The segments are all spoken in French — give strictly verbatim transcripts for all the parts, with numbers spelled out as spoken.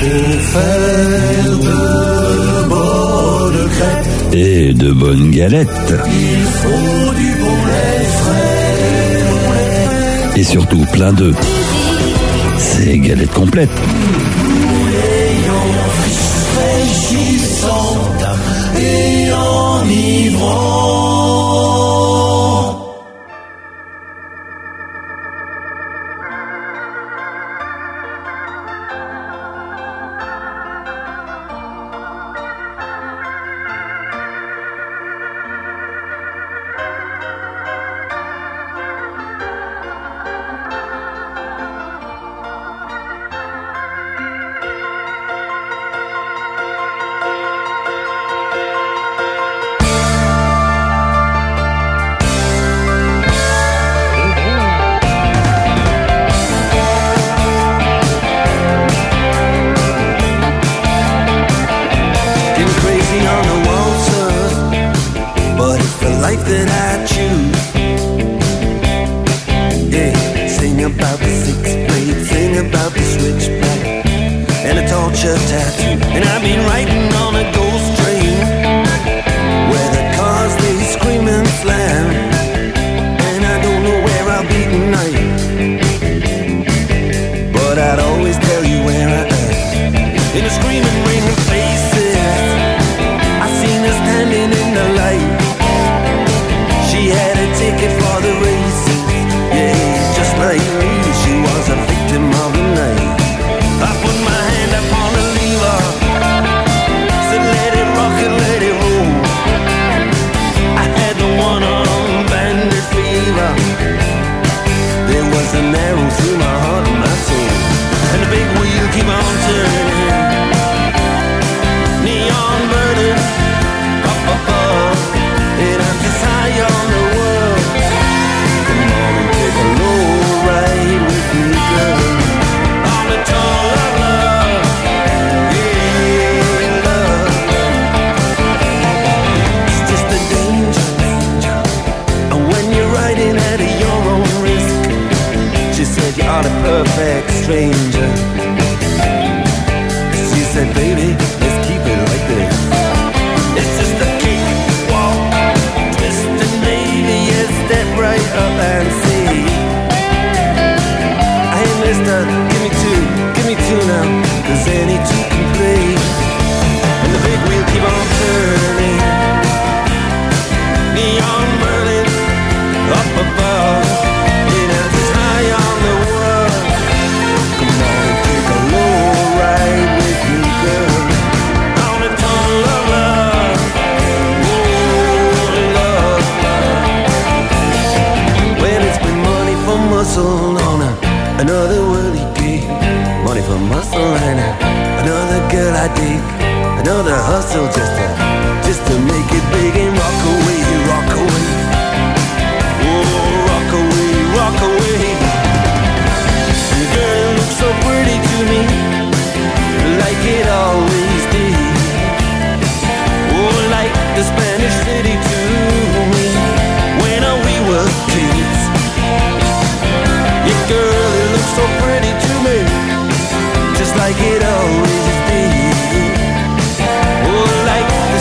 faire de bonnes crêpes et de bonnes galettes. Il faut du bon lait frais, bon lait frais. Et surtout plein d'œufs. C'est galette complète. Fraîchissante et enivrante. Like it always did. Oh, like the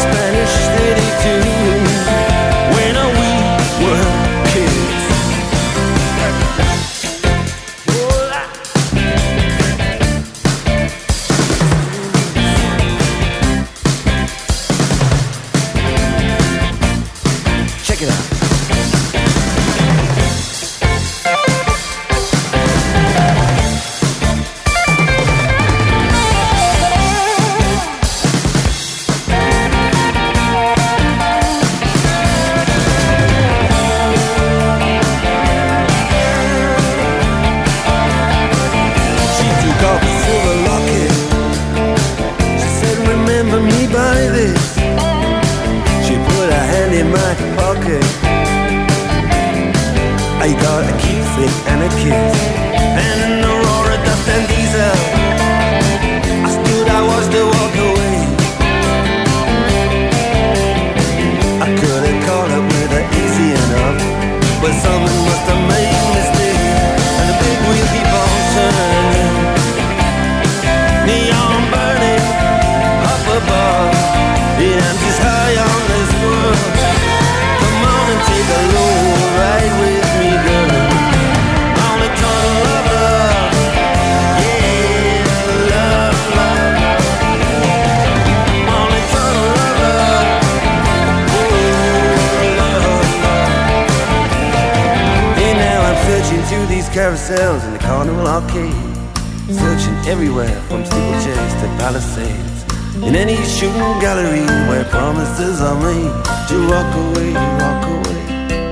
ourselves in the carnival arcade, searching everywhere from steeplechase to palisades, in any shooting gallery where promises are made to rock away, rock away,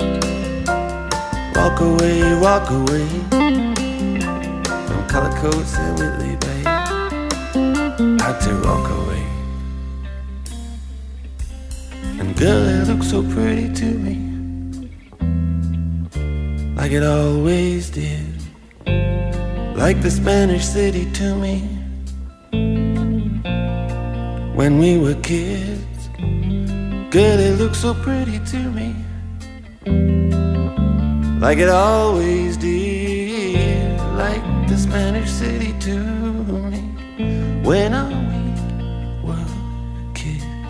rock away, rock away, from color coats and Whitley Bay, had to rock away. And girl, it looks so pretty to me, like it always did, like the Spanish city to me when we were kids. Girl, it looks so pretty to me, like it always did, like the Spanish city to me when we were kids.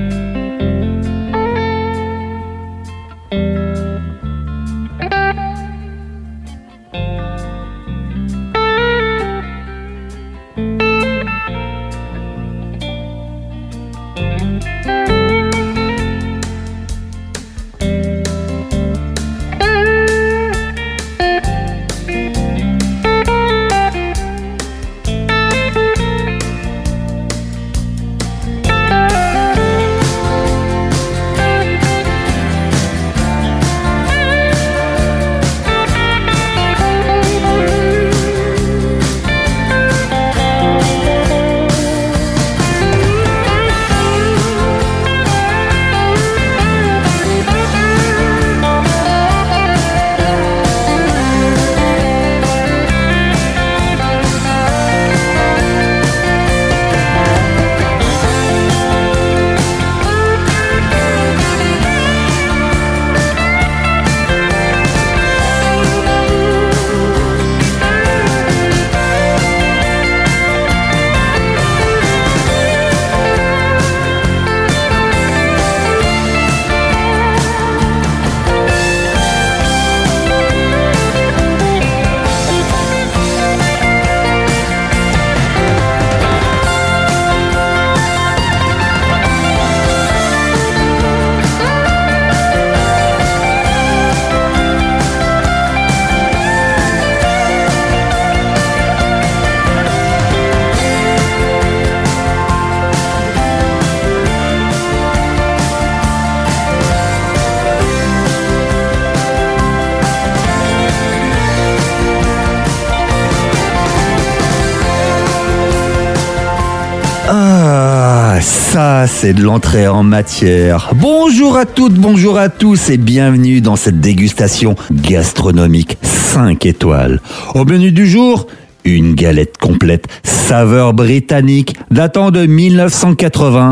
Ça, c'est de l'entrée en matière. Bonjour à toutes, bonjour à tous et bienvenue dans cette dégustation gastronomique cinq étoiles. Au menu du jour, une galette complète, saveur britannique, datant de mille neuf cent quatre-vingts,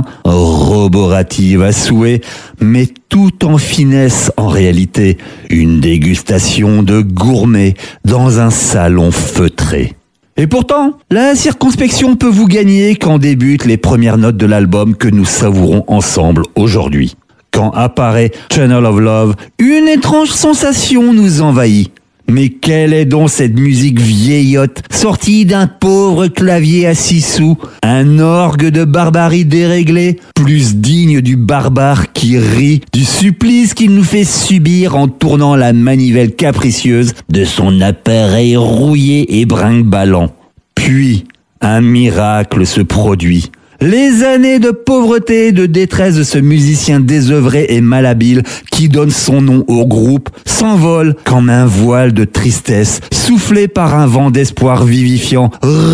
roborative à souhait, mais tout en finesse en réalité. Une dégustation de gourmet dans un salon feutré. Et pourtant, la circonspection peut vous gagner quand débutent les premières notes de l'album que nous savourons ensemble aujourd'hui. Quand apparaît Channel of Love, une étrange sensation nous envahit. Mais quelle est donc cette musique vieillotte, sortie d'un pauvre clavier à six sous, un orgue de barbarie déréglé, plus digne du barbare qui rit, du supplice qu'il nous fait subir en tournant la manivelle capricieuse de son appareil rouillé et brinque-ballant. Puis, un miracle se produit. Les années de pauvreté et de détresse de ce musicien désœuvré et malhabile qui donne son nom au groupe s'envolent comme un voile de tristesse soufflé par un vent d'espoir vivifiant,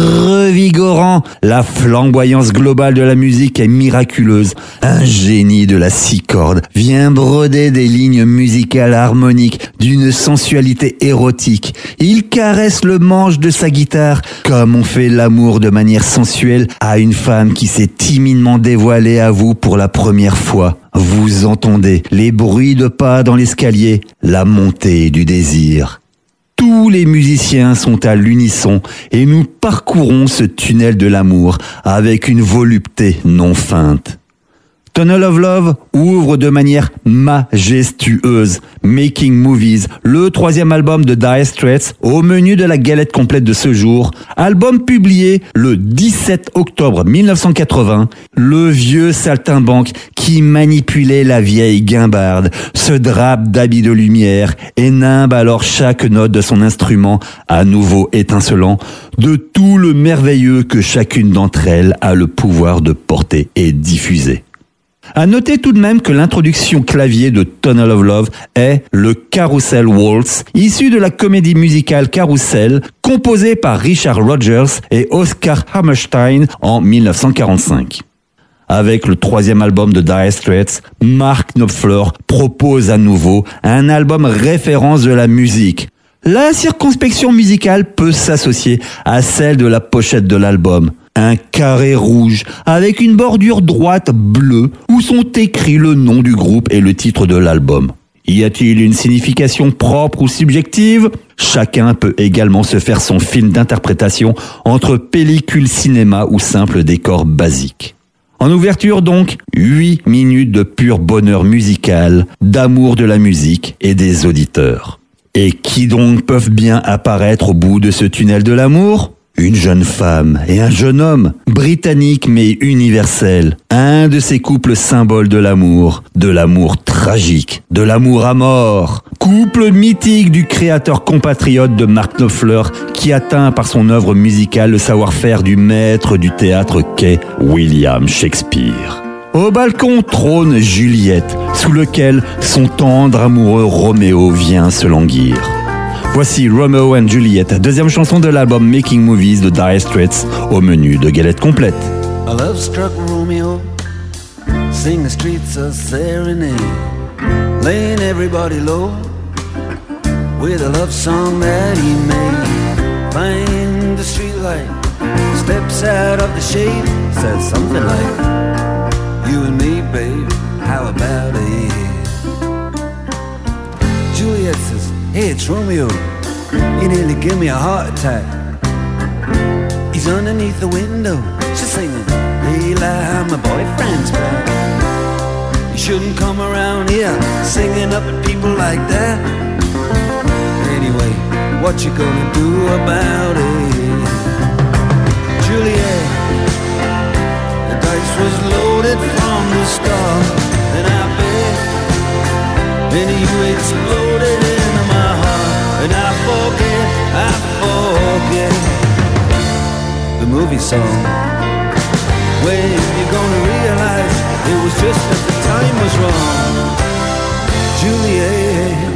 revigorant. La flamboyance globale de la musique est miraculeuse. Un génie de la six cordes vient broder des lignes musicales harmoniques d'une sensualité érotique. Il caresse le manche de sa guitare comme on fait l'amour de manière sensuelle à une femme qui s'est timidement dévoilée à vous pour la première fois. Vous entendez les bruits de pas dans l'escalier, la montée du désir. Tous les musiciens sont à l'unisson et nous parcourons ce tunnel de l'amour avec une volupté non feinte. Tunnel of Love ouvre de manière majestueuse Making Movies, le troisième album de Dire Straits, au menu de la galette complète de ce jour. Album publié le dix-sept octobre mille neuf cent quatre-vingts, le vieux saltimbanque qui manipulait la vieille guimbarde se drape d'habits de lumière et nimbe alors chaque note de son instrument, à nouveau étincelant, de tout le merveilleux que chacune d'entre elles a le pouvoir de porter et diffuser. À noter tout de même que l'introduction clavier de Tunnel of Love est le Carousel Waltz, issu de la comédie musicale Carousel, composée par Richard Rodgers et Oscar Hammerstein en mille neuf cent quarante-cinq. Avec le troisième album de Dire Straits, Mark Knopfler propose à nouveau un album référence de la musique. La circonspection musicale peut s'associer à celle de la pochette de l'album. Un carré rouge avec une bordure droite bleue où sont écrits le nom du groupe et le titre de l'album. Y a-t-il une signification propre ou subjective ? Chacun peut également se faire son film d'interprétation entre pellicule cinéma ou simple décor basique. En ouverture donc, huit minutes de pur bonheur musical, d'amour de la musique et des auditeurs. Et qui donc peuvent bien apparaître au bout de ce tunnel de l'amour ? Une jeune femme et un jeune homme, britannique mais universel, un de ces couples symboles de l'amour, de l'amour tragique, de l'amour à mort. Couple mythique du créateur compatriote de Mark Knopfler qui atteint par son œuvre musicale le savoir-faire du maître du théâtre qu'est William Shakespeare. Au balcon trône Juliette, sous lequel son tendre amoureux Roméo vient se languir. Voici Romeo and Juliet, deuxième chanson de l'album Making Movies de Dire Straits, au menu de galette complète. A love-struck Romeo, sing the streets a serenade, laying everybody low, with a love song that he made. Find the streetlight, steps out of the shade, says something like, you and me, babe, how about it? Juliet says, hey, it's Romeo, he nearly gave me a heart attack. He's underneath the window, she's singing, Eli, my boyfriend's back. You shouldn't come around here, singing up at people like that. Anyway, what you gonna do about it? Juliet, the dice was loaded from the start, and I bet, and you exploded into my heart, and I forget, I forget the movie song. When you're gonna realize it was just that the time was wrong, Juliet.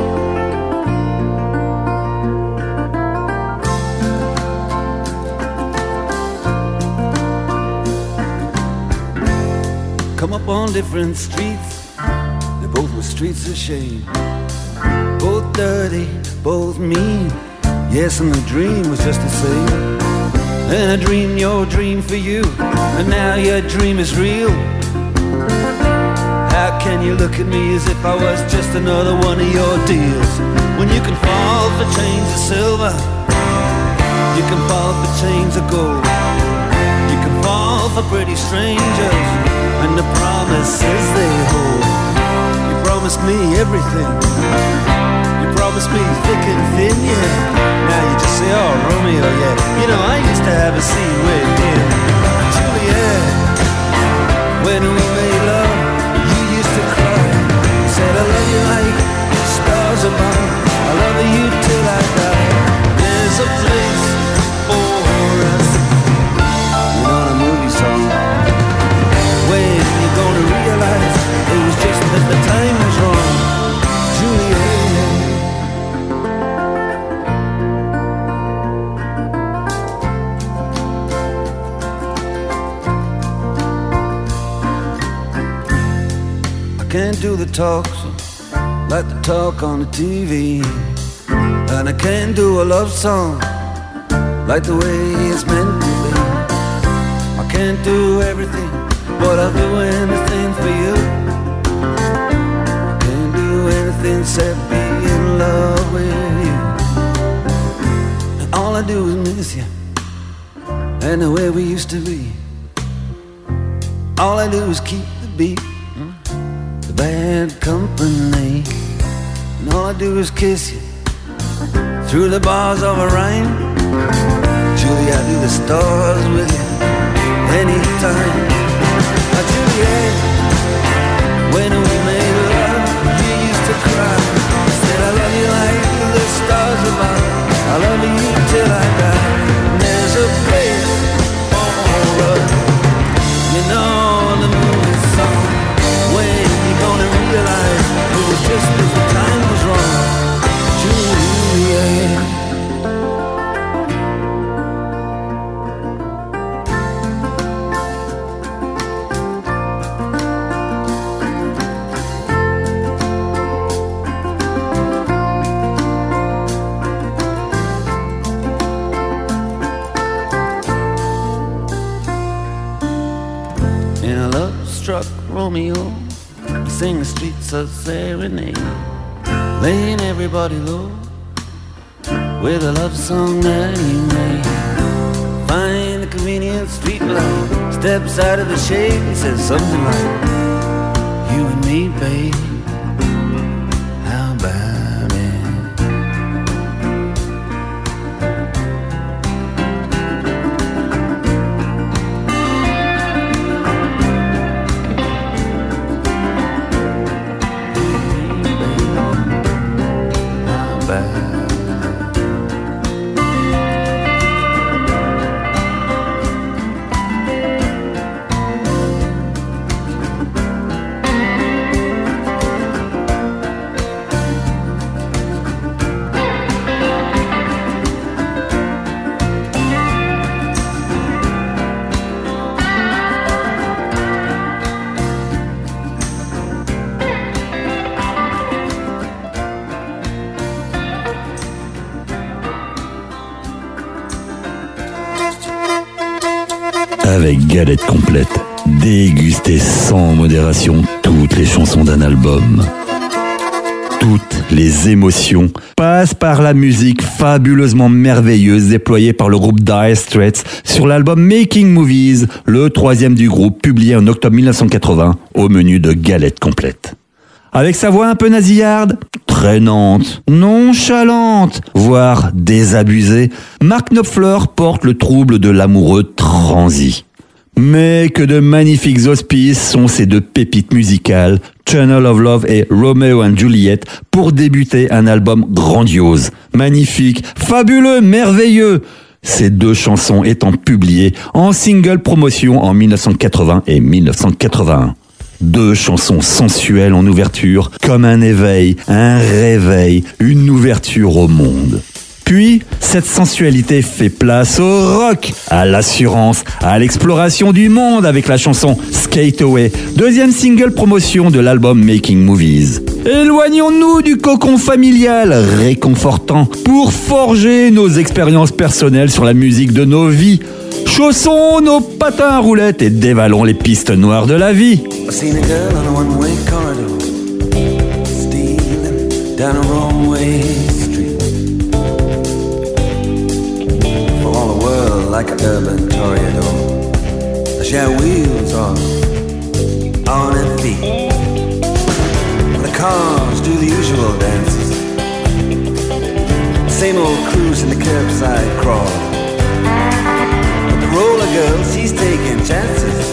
Come up on different streets, they both were streets of shame. Both dirty, both mean, yes, and the dream was just the same. And I dreamed your dream for you, and now your dream is real. How can you look at me as if I was just another one of your deals? When you can fall for chains of silver, you can fall for chains of gold, you can fall for pretty strangers and the promises they hold. You promised me everything, you promised me thick and thin, yeah. Now you just say, oh, Romeo, yeah. You know, I used to have a scene with him, Juliet. When we made love, you used to cry. You said, I love you like stars above, I love you till I die. There's a place for us. You're not a movie song. When you're gonna realize it was just that the time was wrong, Juliet. Can't do the talk like the talk on the T V, and I can't do a love song like the way it's meant to be. I can't do everything, but I'll do anything for you. I can't do anything except be in love with you. And all I do is miss you, and the way we used to be. All I do is keep the beat the bad company. And all I do is kiss you through the bars of a rhyme. Julie, I do the stars with you anytime. Now, Juliet, when we made love, you used to cry. Said I love you like the stars above. I love you till I die. And there's a place for us, you know, the movie song. When you gonna realize it was just that the time was wrong, Juliet. Romeo, he sing the streets of serenade, laying everybody low with a love song that he made. Find the convenient street light, steps out of the shade and says something like, you and me, babe, how about it? Avec Galette Complète, dégustez sans modération toutes les chansons d'un album. Toutes les émotions passent par la musique fabuleusement merveilleuse déployée par le groupe Dire Straits sur l'album Making Movies, le troisième du groupe, publié en octobre mille neuf cent quatre-vingts au menu de Galette Complète. Avec sa voix un peu nasillarde, traînante, nonchalante, voire désabusée, Mark Knopfler porte le trouble de l'amoureux transi. Mais que de magnifiques auspices sont ces deux pépites musicales, Channel of Love et Romeo and Juliet, pour débuter un album grandiose, magnifique, fabuleux, merveilleux. Ces deux chansons étant publiées en single promotion en mille neuf cent quatre-vingts et mille neuf cent quatre-vingt-un. Deux chansons sensuelles en ouverture, comme un éveil, un réveil, une ouverture au monde. Puis, cette sensualité fait place au rock, à l'assurance, à l'exploration du monde avec la chanson Skate Away, deuxième single promotion de l'album Making Movies. Éloignons-nous du cocon familial réconfortant pour forger nos expériences personnelles sur la musique de nos vies. Chaussons nos patins à roulettes et dévalons les pistes noires de la vie. I seen a girl on a one-way corridor, stealing down a wrong-way street. For all the world like an urban toreador, she had wheels on, on her feet. The cars do the usual dances, same old cruise in the curbside crawl. But the roller girl, she's taking chances.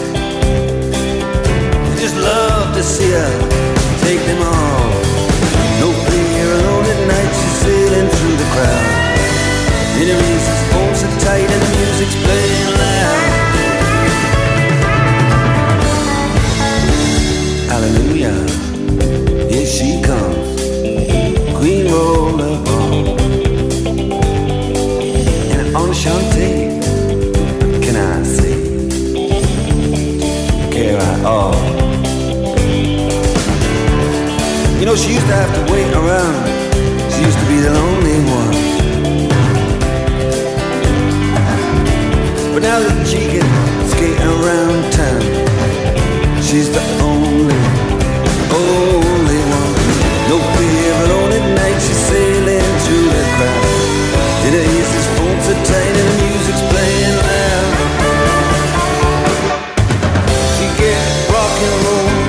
Just love to see her take them all. No fear alone at night, she's sailing through the crowd. In her races, phones are tight and the music's playing loud. Hallelujah, here she comes, Queen Rollerball. And enchanté, can I say, care at all. You know, she used to have to wait around. She used to be the lonely one. But now that she can skate around town, she's the only, only one. No fear alone at night, she's sailing through the crowd. In her ears, his phones are tight and the music's playing loud. She gets rock and roll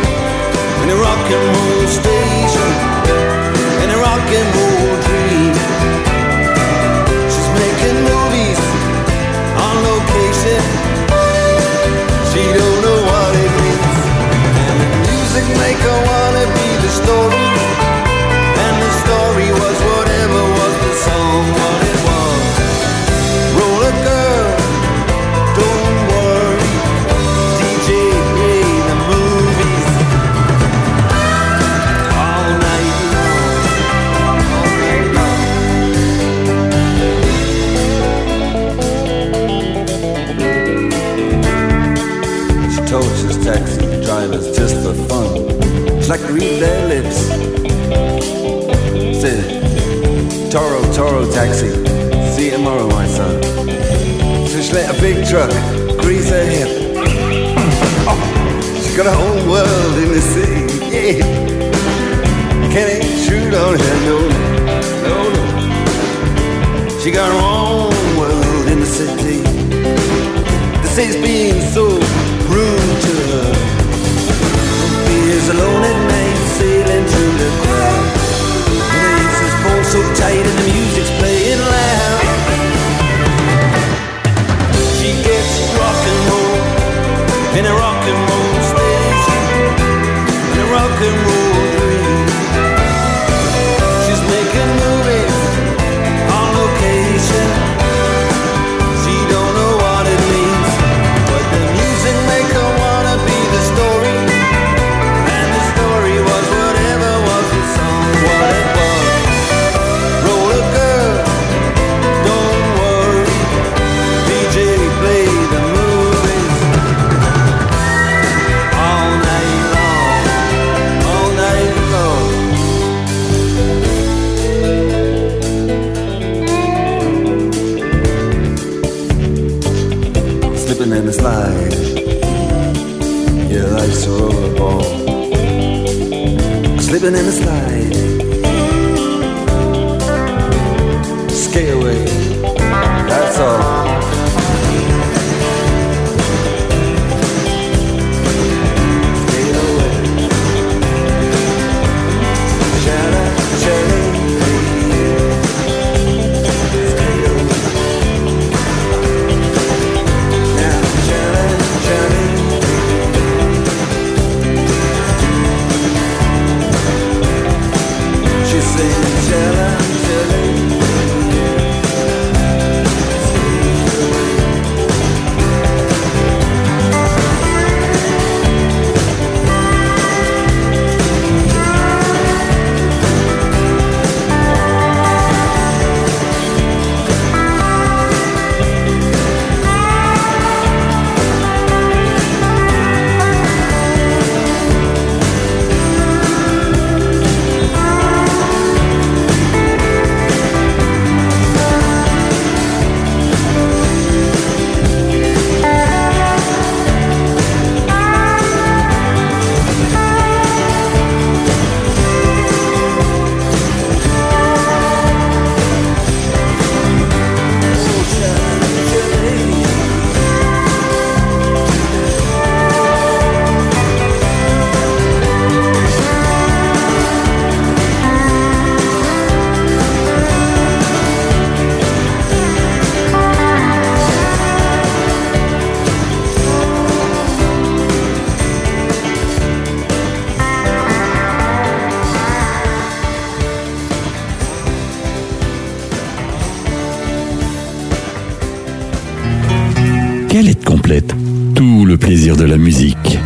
torches taxi drivers just for fun. It's like read their lips. Said, Toro, Toro taxi, see you tomorrow, my son. So she let a big truck grease her hip. Oh, she got a whole world in the city, yeah. Can't intrude on her, no, no, no. She got her own world in the city. The city's being so rude to her. He is alone at night, sailing through the crowd. And the ace is pulled so tight and the music's playing loud. She gets rock and roll in a rock and roll station, in a rock and roll dream. She's making movies on location. She don't know what it means, but the music make her wanna be the story. And the story was whatever was the song, what it was. Roll a girl, don't worry, D J play the movies all night long, all night long. Slipping in the slide, yeah, life's a rollerball. Slipping in the slide, skate away, that's all. Skate away, shout out, Cherry, skate away. Now, shout out, Cherry. She's singing, shout out, Cherry. Quelle est complète? Tout le plaisir de la musique.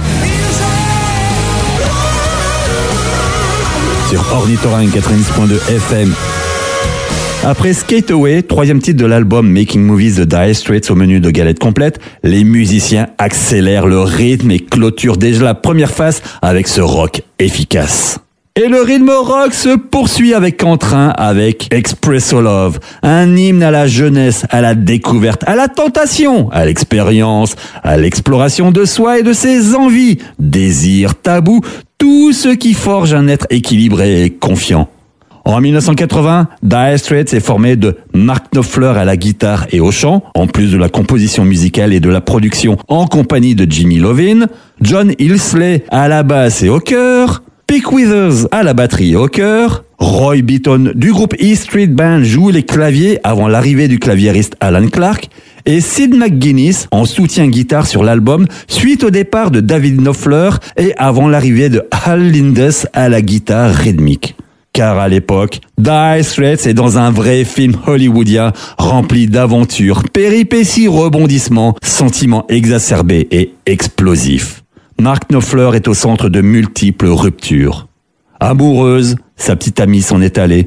Sur Ornithorynque quatre-vingt-dix point deux F M. Après Skate Away, troisième titre de l'album Making Movies de Dire Straits au menu de galette complète, les musiciens accélèrent le rythme et clôturent déjà la première phase avec ce rock efficace. Et le rythme rock se poursuit avec entrain avec Espresso Love, un hymne à la jeunesse, à la découverte, à la tentation, à l'expérience, à l'exploration de soi et de ses envies, désirs, tabous, tout ce qui forge un être équilibré et confiant. En dix-neuf cent quatre-vingts, Dire Straits est formé de Mark Knopfler à la guitare et au chant, en plus de la composition musicale et de la production en compagnie de Jimmy Iovine, John Illsley à la basse et au chœur, Pick Withers à la batterie et au chœur, Roy Beaton du groupe E Street Band joue les claviers avant l'arrivée du claviériste Alan Clark, et Sid McGuinness en soutien guitare sur l'album suite au départ de David Knopfler et avant l'arrivée de Hal Lindes à la guitare rythmique. Car à l'époque, Dire Straits est dans un vrai film hollywoodien rempli d'aventures, péripéties, rebondissements, sentiments exacerbés et explosifs. Mark Knopfler est au centre de multiples ruptures. Amoureuse, sa petite amie s'en est allée.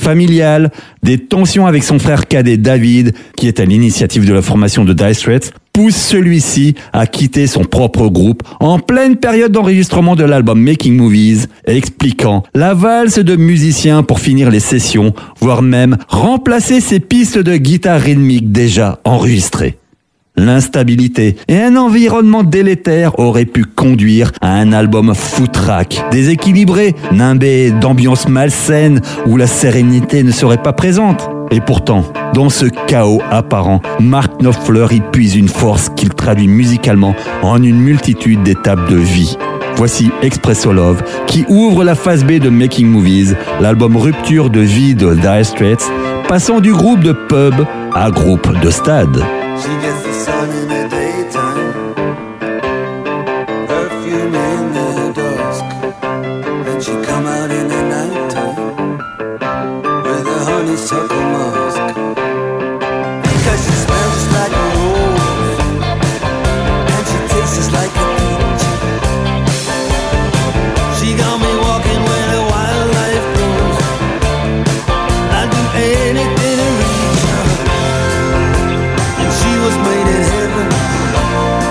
Familiale, des tensions avec son frère cadet David, qui est à l'initiative de la formation de Dire Straits. pousse celui-ci à quitter son propre groupe en pleine période d'enregistrement de l'album Making Movies, expliquant la valse de musiciens pour finir les sessions, voire même remplacer ses pistes de guitare rythmique déjà enregistrées. L'instabilité et un environnement délétère auraient pu conduire à un album foutraque, déséquilibré, nimbé d'ambiance malsaine où la sérénité ne serait pas présente. Et pourtant, dans ce chaos apparent, Mark Knopfler y puise une force qu'il traduit musicalement en une multitude d'étapes de vie. Voici Espresso Love, qui ouvre la phase B de Making Movies, l'album rupture de vie de Dire Straits, passant du groupe de pub à groupe de stade. She gets the sun in the daytime, perfume in the dusk, and she come out in the nighttime with a honeysuckle mask. Because she smells just like a rose, and she tastes just like a peach. She got me walking where the wildlife grows. I'd do anything to reach her. She was made in heaven,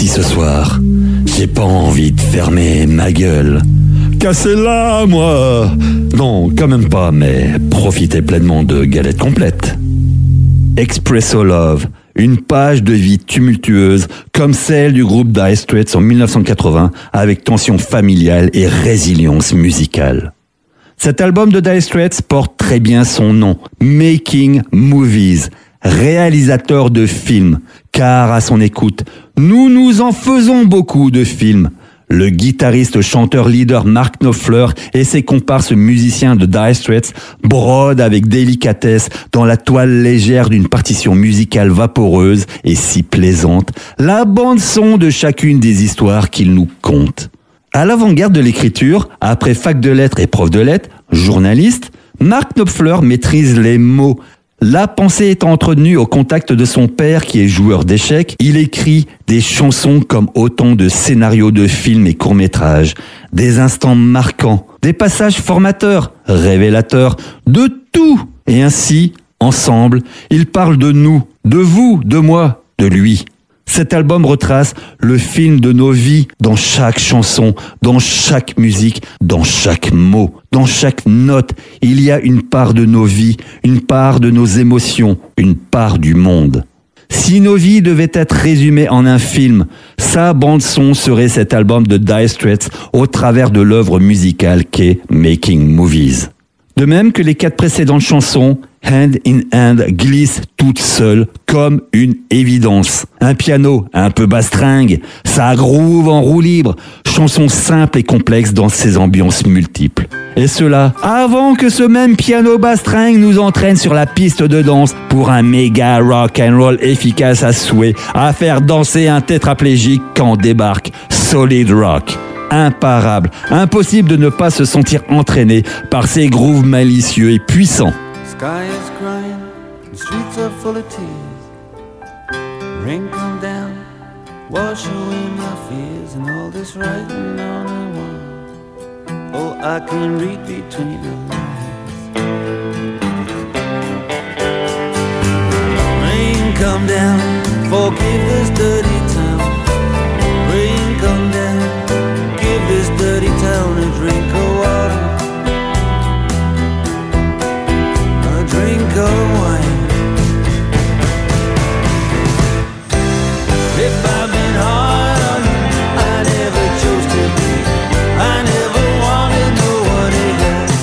si ce soir, j'ai pas envie de fermer ma gueule. Cassez-la, moi! Non, quand même pas, mais profitez pleinement de galettes complètes. Expresso Love, une page de vie tumultueuse comme celle du groupe Dire Straits en dix-neuf cent quatre-vingts avec tension familiale et résilience musicale. Cet album de Dire Straits porte très bien son nom, Making Movies, réalisateur de films, car à son écoute, nous nous en faisons beaucoup de films. Le guitariste, chanteur, leader Mark Knopfler et ses comparses musiciens de Dire Straits brodent avec délicatesse dans la toile légère d'une partition musicale vaporeuse et si plaisante, la bande-son de chacune des histoires qu'ils nous content. À l'avant-garde de l'écriture, après fac de lettres et prof de lettres, journaliste, Mark Knopfler maîtrise les mots. La pensée étant entretenue au contact de son père qui est joueur d'échecs, il écrit des chansons comme autant de scénarios de films et courts-métrages, des instants marquants, des passages formateurs, révélateurs, de tout. Et ainsi, ensemble, ils parlent de nous, de vous, de moi, de lui. Cet album retrace le film de nos vies dans chaque chanson, dans chaque musique, dans chaque mot, dans chaque note. Il y a une part de nos vies, une part de nos émotions, une part du monde. Si nos vies devaient être résumées en un film, sa bande-son serait cet album de Dire Straits au travers de l'œuvre musicale qu'est Making Movies. De même que les quatre précédentes chansons, Hand in Hand glisse toute seule comme une évidence. Un piano un peu bastringue, ça groove en roue libre, chanson simple et complexe dans ses ambiances multiples. Et cela avant que ce même piano bastringue nous entraîne sur la piste de danse pour un méga rock and roll efficace à souhait, à faire danser un tétraplégique quand débarque Solid Rock. Imparable, impossible de ne pas se sentir entraîné par ces grooves malicieux et puissants. Sky is crying, the streets are full of tears. Rain come down, wash away my fears, and all this writing on the wall. Oh, I can read between the lines. Rain come down, forgive this dirty town. Rain come down, give this dirty town a drink of water. Drink of wine. If I've been hard on you, I never chose to be. I never wanted no one else.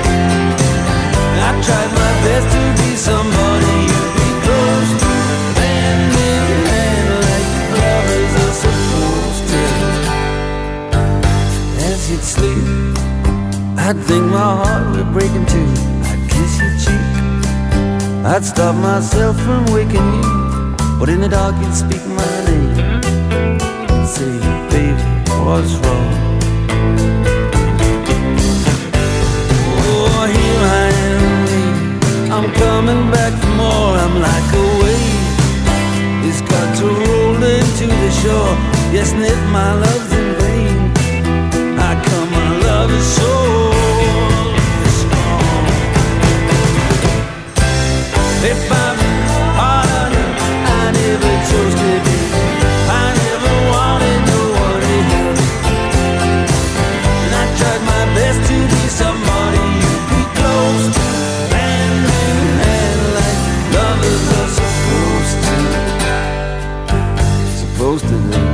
I tried my best to be somebody you'd be close to, hand in hand like lovers are supposed to. As you'd sleep, I'd think my heart would break in two. I'd kiss your cheek, I'd stop myself from waking you, but in the dark you'd speak my name and say, baby, what's wrong? Oh, here I am, baby, I'm coming back for more. I'm like a wave, it's got to roll into the shore. Yes, and if my love's in vain, I come, my love is so if I'm hard on you, I never chose to be. I never wanted no one else. And I tried my best to be somebody you'd be close to, hand in hand like lovers are supposed to. Supposed to do.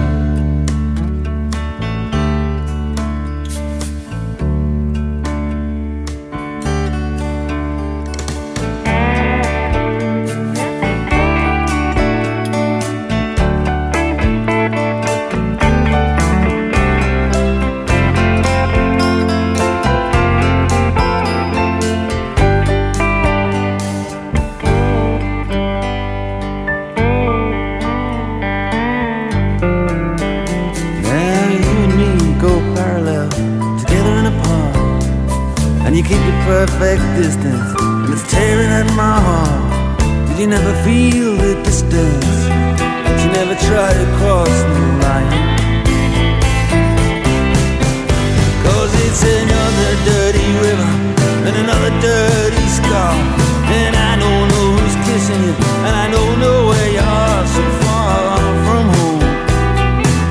Perfect distance, and it's tearing at my heart. Did you never feel the distance? Did you never try to cross the line? Cause it's another dirty river and another dirty scar, and I don't know who's kissing you, and I don't know where you are, so far from home.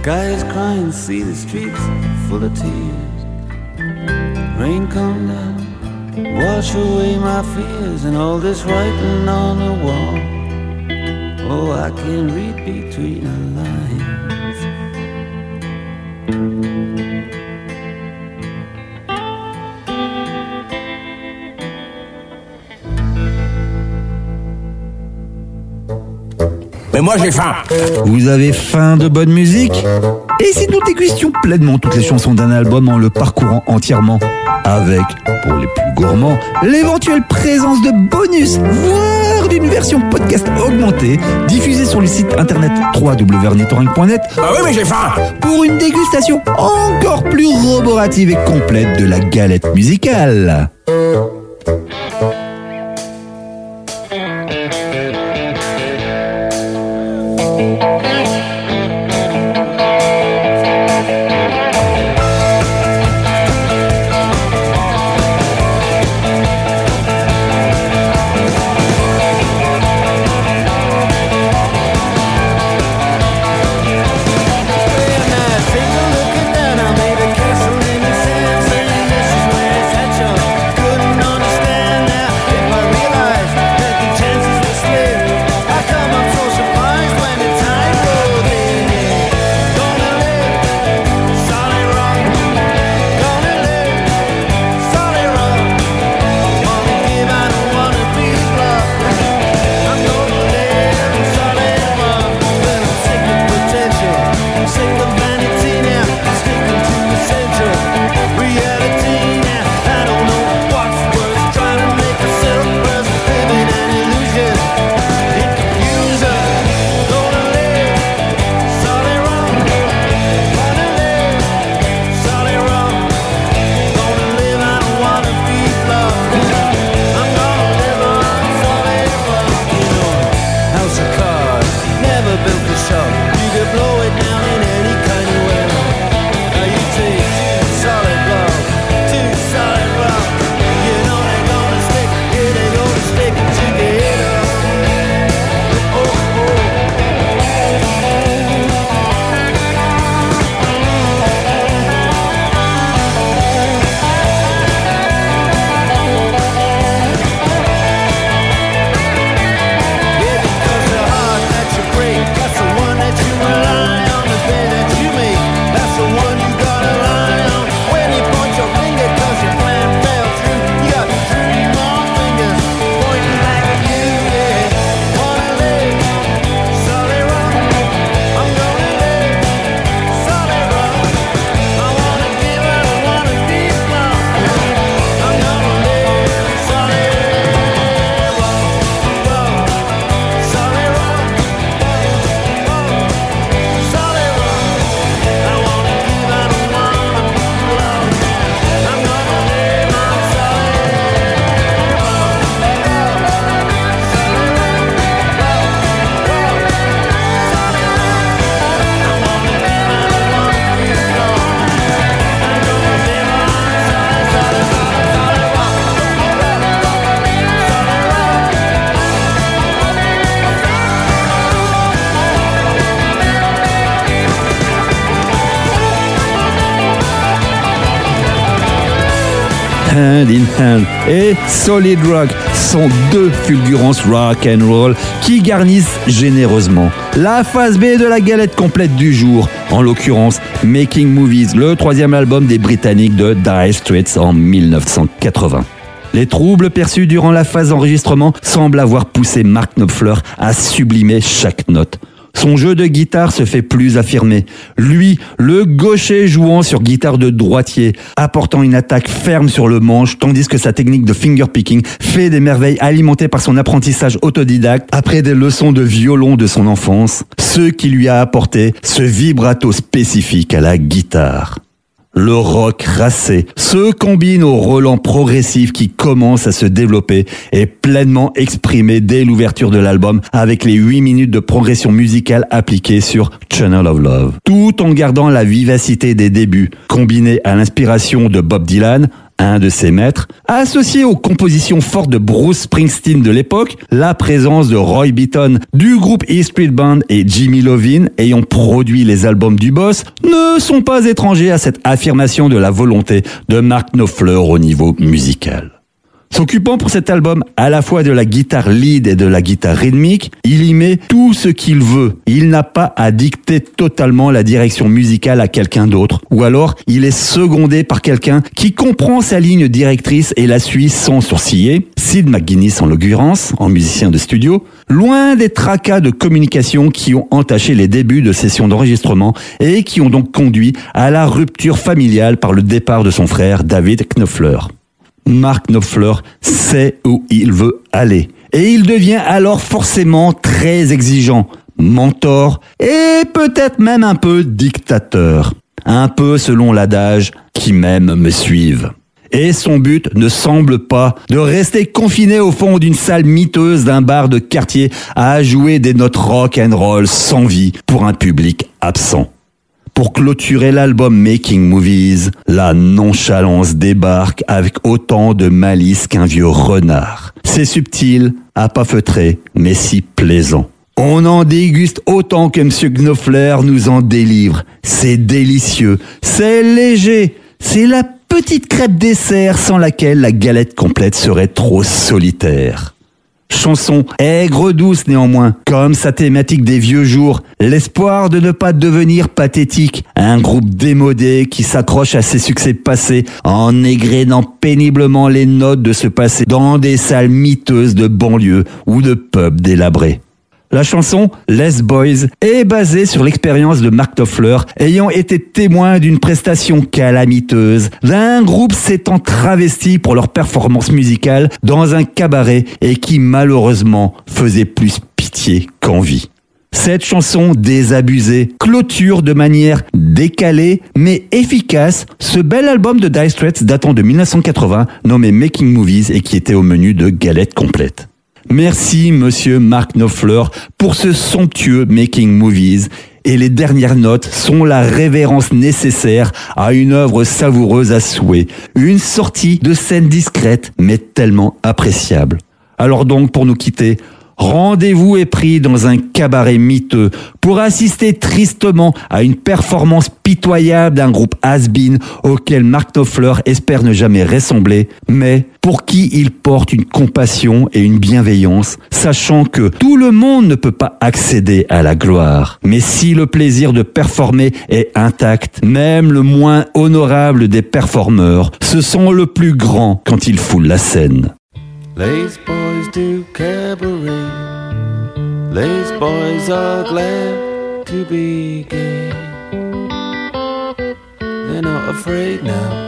Sky is crying, see the streets full of tears. Rain come down, wash away my fears, and all this writing on the wall. Oh, I can read between the lines. Mais moi j'ai faim. Vous avez faim de bonne musique? Et si nous dégustions pleinement toutes les chansons d'un album en le parcourant entièrement? Avec, pour les plus gourmands, l'éventuelle présence de bonus, voire d'une version podcast augmentée, diffusée sur le site internet w w w point ornithorynque point net. Ah oui, mais j'ai faim. Pour une dégustation encore plus roborative et complète de la galette musicale. Hand in Hand et Solid Rock sont deux fulgurances rock and roll qui garnissent généreusement la phase B de la galette complète du jour, en l'occurrence Making Movies, le troisième album des Britanniques de Dire Straits en dix-neuf cent quatre-vingts. Les troubles perçus durant la phase d'enregistrement semblent avoir poussé Mark Knopfler à sublimer chaque note. Son jeu de guitare se fait plus affirmé. Lui, le gaucher jouant sur guitare de droitier, apportant une attaque ferme sur le manche, tandis que sa technique de fingerpicking fait des merveilles alimentées par son apprentissage autodidacte après des leçons de violon de son enfance, ce qui lui a apporté ce vibrato spécifique à la guitare. Le rock racé se combine au relent progressif qui commence à se développer et pleinement exprimé dès l'ouverture de l'album avec les huit minutes de progression musicale appliquées sur Channel of Love. Tout en gardant la vivacité des débuts, combinée à l'inspiration de Bob Dylan, un de ses maîtres, associé aux compositions fortes de Bruce Springsteen de l'époque, la présence de Roy Bittan du groupe E Street Band et Jimmy Iovine ayant produit les albums du boss ne sont pas étrangers à cette affirmation de la volonté de Mark Knopfler au niveau musical. S'occupant pour cet album à la fois de la guitare lead et de la guitare rythmique, il y met tout ce qu'il veut. Il n'a pas à dicter totalement la direction musicale à quelqu'un d'autre. Ou alors, il est secondé par quelqu'un qui comprend sa ligne directrice et la suit sans sourciller. Sid McGuinness en l'occurrence, en musicien de studio, loin des tracas de communication qui ont entaché les débuts de sessions d'enregistrement et qui ont donc conduit à la rupture familiale par le départ de son frère David Knopfler. Mark Knopfler sait où il veut aller. Et il devient alors forcément très exigeant, mentor et peut-être même un peu dictateur. Un peu selon l'adage « qui m'aime me suive ». Et son but ne semble pas de rester confiné au fond d'une salle miteuse d'un bar de quartier à jouer des notes rock and roll sans vie pour un public absent. Pour clôturer l'album Making Movies, la nonchalance débarque avec autant de malice qu'un vieux renard. C'est subtil, à pas feutré, mais si plaisant. On en déguste autant que M. Knopfler nous en délivre. C'est délicieux, c'est léger, c'est la petite crêpe dessert sans laquelle la galette complète serait trop solitaire. Chanson aigre douce néanmoins, comme sa thématique des vieux jours, l'espoir de ne pas devenir pathétique, un groupe démodé qui s'accroche à ses succès passés en égrénant péniblement les notes de ce passé dans des salles miteuses de banlieue ou de pubs délabrés. La chanson Les Boys est basée sur l'expérience de Mark Knopfler ayant été témoin d'une prestation calamiteuse d'un groupe s'étant travesti pour leur performance musicale dans un cabaret et qui malheureusement faisait plus pitié qu'envie. Cette chanson désabusée clôture de manière décalée mais efficace ce bel album de Dire Straits datant de mille neuf cent quatre-vingts nommé Making Movies et qui était au menu de galette complète. Merci monsieur Mark Knopfler pour ce somptueux Making Movies et les dernières notes sont la révérence nécessaire à une œuvre savoureuse à souhait, une sortie de scène discrète mais tellement appréciable. Alors donc pour nous quitter, rendez-vous est pris dans un cabaret miteux pour assister tristement à une performance pitoyable d'un groupe has-been auquel Mark Knopfler espère ne jamais ressembler, mais pour qui il porte une compassion et une bienveillance, sachant que tout le monde ne peut pas accéder à la gloire. Mais si le plaisir de performer est intact, même le moins honorable des performeurs se sent le plus grand quand il foule la scène. Lazy boys do cabaret. Lazy boys are glad to be gay. They're not afraid now.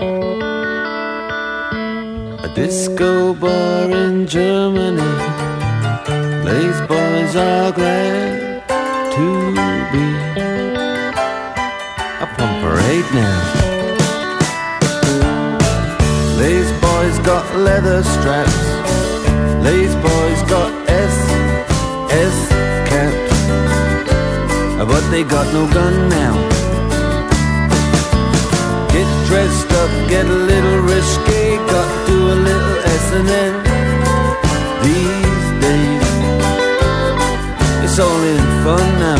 A disco bar in Germany. Lazy boys are glad to be up on parade now. Lazy boys got leather straps. Lazy boys got S, S caps, but they got no gun now. Get dressed up, get a little risky, got to do a little S and M. These days, it's all in fun now.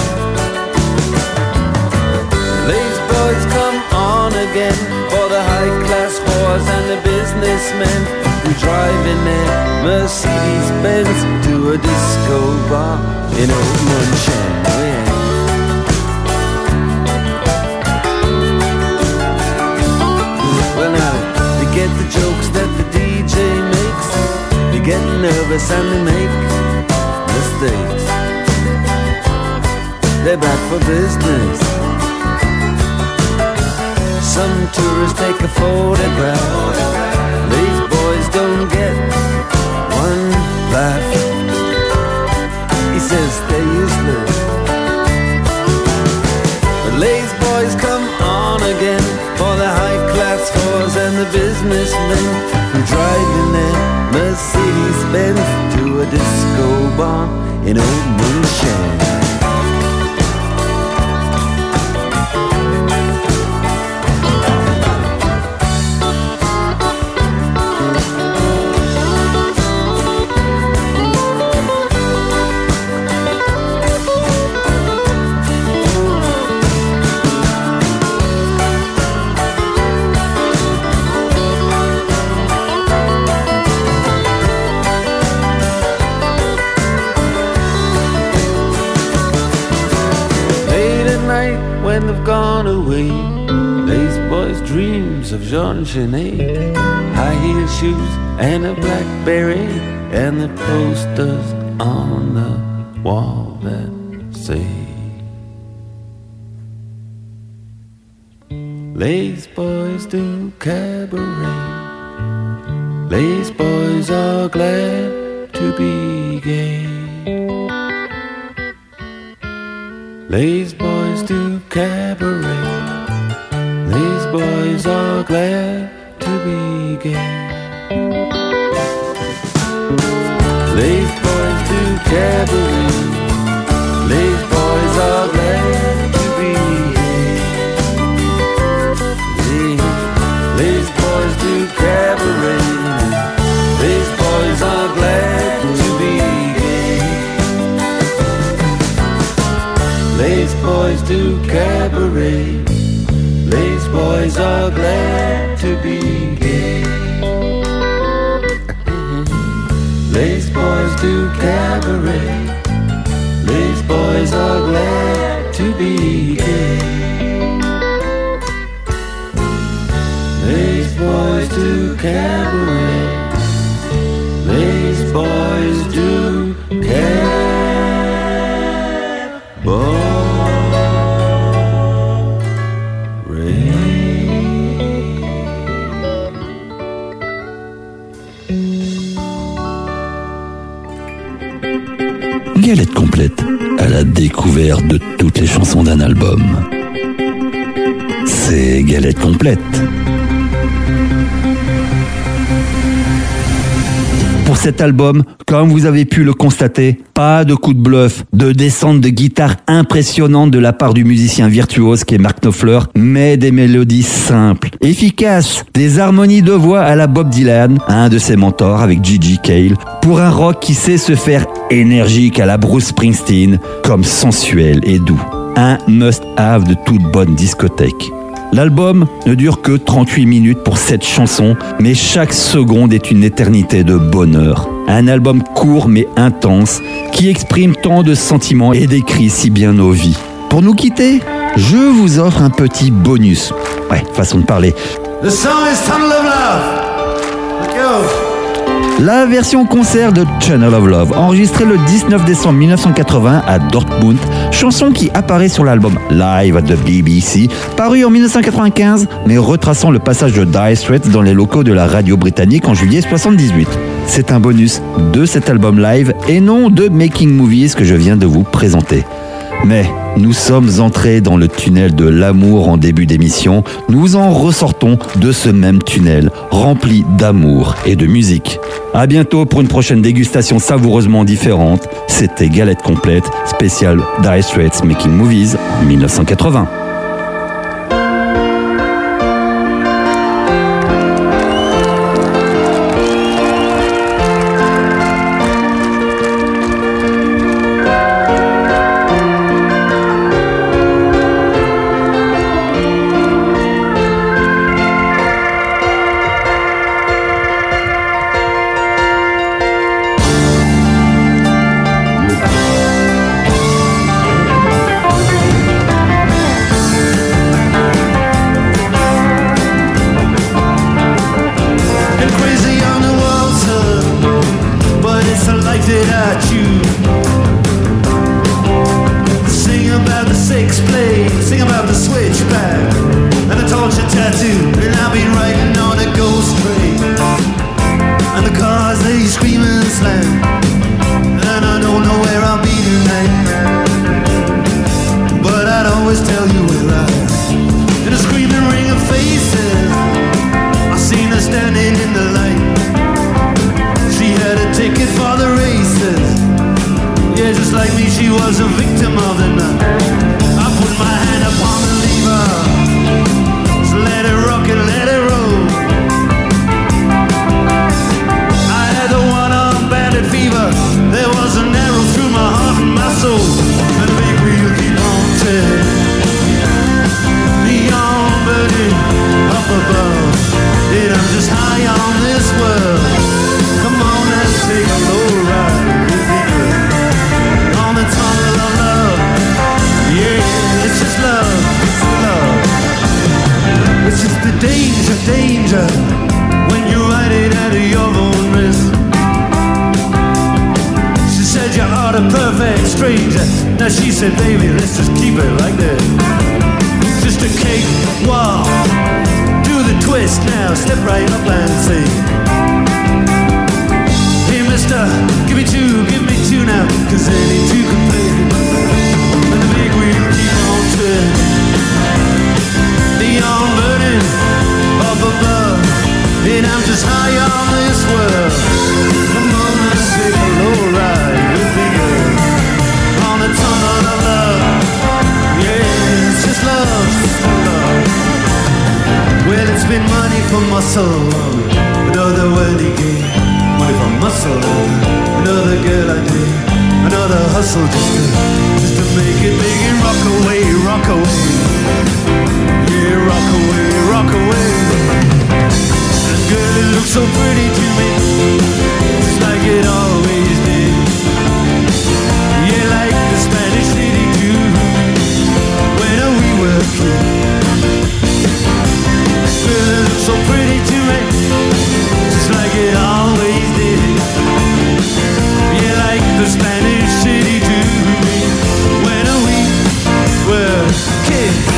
Lazy boys come on again for the high-class whores and the businessmen who drive in their Mercedes-Benz to a disco bar in Old Munchen. Oh yeah. Well now, they get the jokes that the D J makes. They get nervous and they make mistakes. They're back for business. Some tourists take a photograph. These boys don't get one laugh. He says they're useless. But lazy boys come on again for the high-class whores and the businessmen who drive in their Mercedes-Benz to a disco bar in Old Munchen. when they've gone away. Lazy boys' dreams of Jean Genet, high heel shoes and a blackberry, and the posters on the wall that say lazy boys do cabaret. Lazy boys are glad to be gay. Lazy boys do cabaret. Lazy boys are glad to be gay. Lazy boys do cabaret. Lazy boys are glad to be gay. Lazy boys do cabaret. Lazy boys are glad to be gay. Lazy boys do cabaret. Lazy boys are glad to be gay. Lazy boys do cabaret. Lazy boys are glad to be gay. Lazy boys do cabaret. Lazy boys do cabaret. Galette complète à la découverte de toutes les chansons d'un album. C'est Galette complète. Pour cet album, comme vous avez pu le constater, pas de coup de bluff, de descente de guitare impressionnante de la part du musicien virtuose qui est Mark Knopfler, mais des mélodies simples, efficaces, des harmonies de voix à la Bob Dylan, un de ses mentors avec Gigi Cale, pour un rock qui sait se faire énergique à la Bruce Springsteen, comme sensuel et doux. Un must-have de toute bonne discothèque. L'album ne dure que trente-huit minutes pour sept chansons, mais chaque seconde est une éternité de bonheur. Un album court mais intense, qui exprime tant de sentiments et décrit si bien nos vies. Pour nous quitter, je vous offre un petit bonus. Ouais, façon de parler. The song is Tunnel of Love. Let's go. La version concert de Tunnel of Love, enregistrée le dix-neuf décembre mille neuf cent quatre-vingts à Dortmund, chanson qui apparaît sur l'album Live at the B B C, paru en mille neuf cent quatre-vingt-quinze, mais retraçant le passage de Dire Straits dans les locaux de la radio britannique en juillet soixante-dix-huit. C'est un bonus de cet album live et non de Making Movies que je viens de vous présenter. Mais nous sommes entrés dans le tunnel de l'amour en début d'émission. Nous en ressortons de ce même tunnel, rempli d'amour et de musique. À bientôt pour une prochaine dégustation savoureusement différente. C'était Galette complète, spécial Dire Straits Making Movies mille neuf cent quatre-vingts. Love. perfect stranger. Now she said, baby, let's just keep it like this. Just a cake walk, do the twist now, step right up and say, hey mister, give me two, give me two now, cause any two can play. And the big wheel keep on turning, neon burning up above, and I'm just high on this world. Come on, let's take a low ride with me, girl, on the tunnel of love. Yeah, it's just love, it's just love. Well, it's been money for muscle, another worldly game. Money for muscle, another girl I did, another hustle just to, just to make it big and rock away, rock away. Yeah, rock away, rock away. And girl, it looks so pretty to me, just like it always did. Yeah, like the Spanish city too, when we were kids. Girl, it looks so pretty to me, just like it always did. Yeah, like the Spanish city too, when we were kids.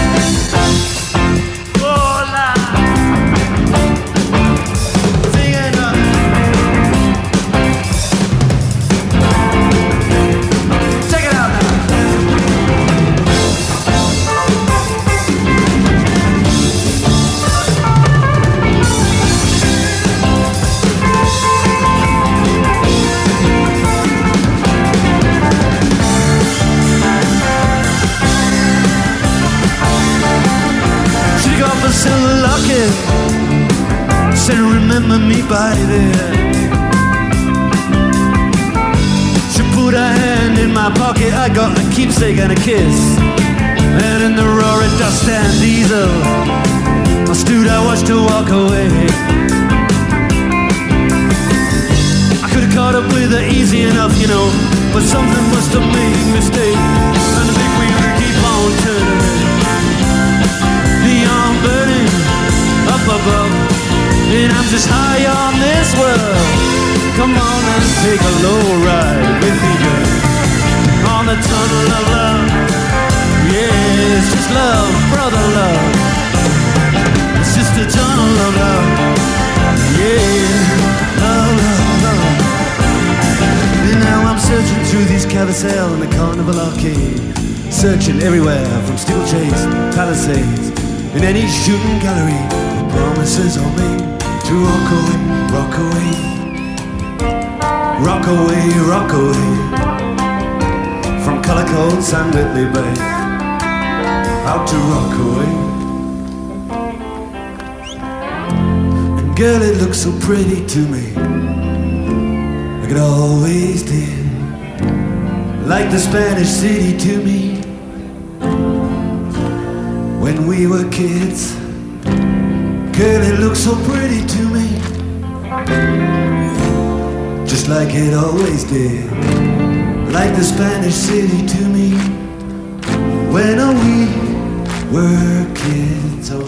Silver locket, said remember me by there. She put her hand in my pocket, I got a keepsake and a kiss. And in the roaring dust and diesel, I stood, I watched her walk away. I could have caught up with her easy enough, you know, but something must have made a mistake, and the big wheel would keep on turning. Neon burning up above, and I'm just high on this world. Come on and take a low ride with me, girl, on the tunnel of love. Yeah, it's just love, brother love. It's just a tunnel of love. Yeah, love, love, love. And now I'm searching through these carousel in the carnival arcade, searching everywhere from steeplechase, palisades, in any shooting gallery. Promises are made to rock away, rock away, rock away, rock away, from color-code San Whitley Bay, out to rock away. And girl, it looks so pretty to me, like it always did, like the Spanish city to me, when we were kids. Girl, it looks so pretty to me, just like it always did, like the Spanish city to me, when we were kids. Oh.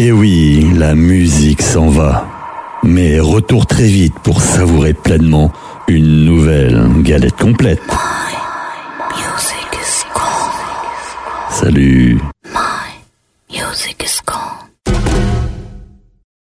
Et oui, la musique s'en va. Mais retour très vite pour savourer pleinement une nouvelle galette complète. Salut.